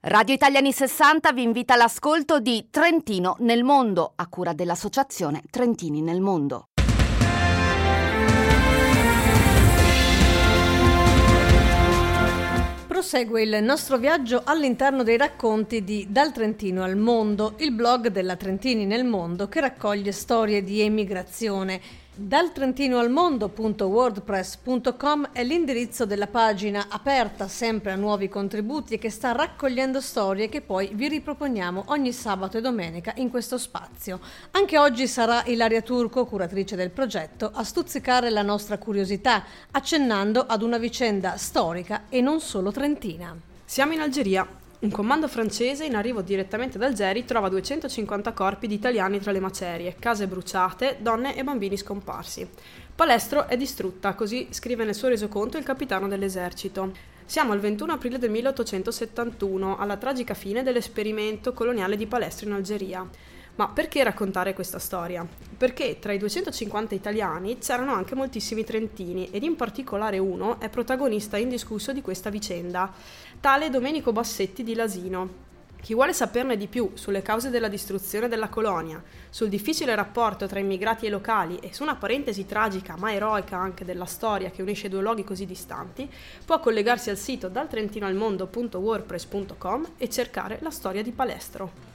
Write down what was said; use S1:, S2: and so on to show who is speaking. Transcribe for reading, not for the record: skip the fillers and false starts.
S1: Radio Italiani 60 vi invita all'ascolto di Trentino nel mondo, a cura dell'associazione Trentini nel mondo.
S2: Prosegue il nostro viaggio all'interno dei racconti di Dal Trentino al Mondo, il blog della Trentini nel mondo che raccoglie storie di emigrazione. daltrentinoalmondo.wordpress.com è l'indirizzo della pagina, aperta sempre a nuovi contributi e che sta raccogliendo storie che poi vi riproponiamo ogni sabato e domenica in questo spazio. Anche oggi sarà Ilaria Turco, curatrice del progetto, a stuzzicare la nostra curiosità, accennando ad una vicenda storica e non solo trentina.
S3: Siamo in Algeria. Un comando francese in arrivo direttamente da Algeri trova 250 corpi di italiani tra le macerie, case bruciate, donne e bambini scomparsi. Palestro è distrutta, così scrive nel suo resoconto il capitano dell'esercito. Siamo al 21 aprile del 1871, alla tragica fine dell'esperimento coloniale di Palestro in Algeria. Ma perché raccontare questa storia? Perché tra i 250 italiani c'erano anche moltissimi trentini ed in particolare uno è protagonista indiscusso di questa vicenda, tale Domenico Bassetti di Lasino. Chi vuole saperne di più sulle cause della distruzione della colonia, sul difficile rapporto tra immigrati e locali e su una parentesi tragica ma eroica anche della storia che unisce due luoghi così distanti, può collegarsi al sito daltrentinoalmondo.wordpress.com e cercare la storia di Palestro.